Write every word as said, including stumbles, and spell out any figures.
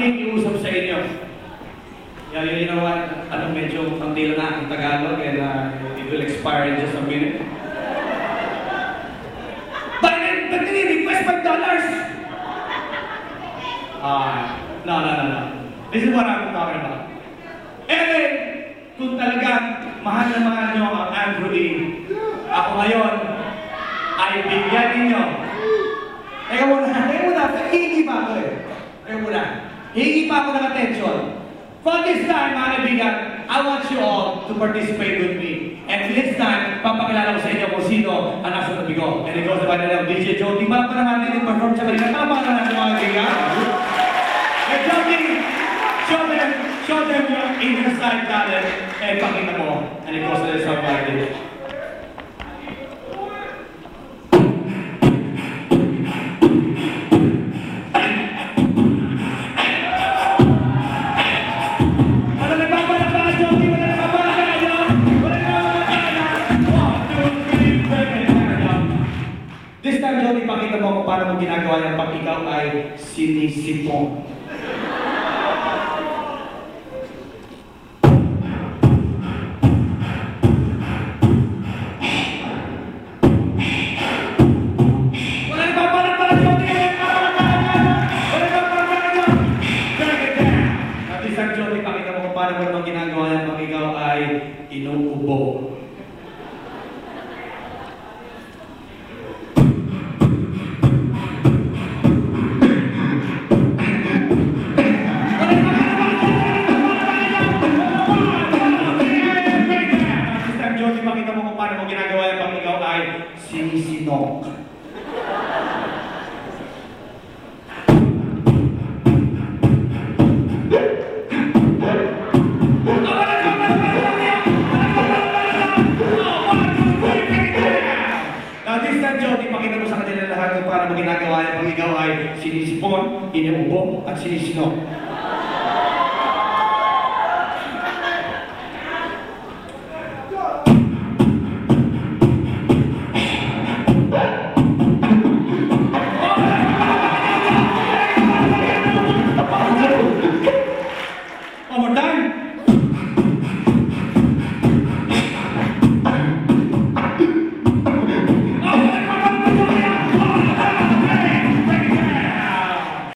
makikiusap sa inyo. Yeah, you know what? Ano, medyo pantila na ang Tagalog and uh, it will expire in just a minute. But then, but then, request five dollars! Ah, no, no, no, no. This is what I'm talking about. And then, kung talaga mahal na mahal nyo ang Andrew E, ako ngayon ay bigyan ninyo. Teka muna, teka muna, hihingi pa ako eh. Teka muna, hihingi pa ako ng attention. For this time, mga kaibigan, I want you all to participate with me. And this time, papakilala ko sa inyo kung sino ang nasa tabi ko. And it goes by the name of D J Jody. Bakit pa naman natin perform siya kanina? Tama ka natin mga kaibigan. Hey Jody, show them, show them your inner side talent. Eh, pakita mo. And it goes to the song like this. This time, Jody, pakita mo kung paano mo ginagawa yan pag ikaw ay sinisipong. Wala na ba? Parang parang Jody! Wala na ba? Parang This time, Jody, pakita mo kung paano mo naman ginagawa yan pag ikaw ay inuubo. Makita mo kung paano mo ginagawa yan pag ikaw ay sinisinok. Now this time, Jody, makita mo sa kanila lahat kung paano mo ginagawa yan pag ikaw ay sinisipon, inuubo, at sinisinok.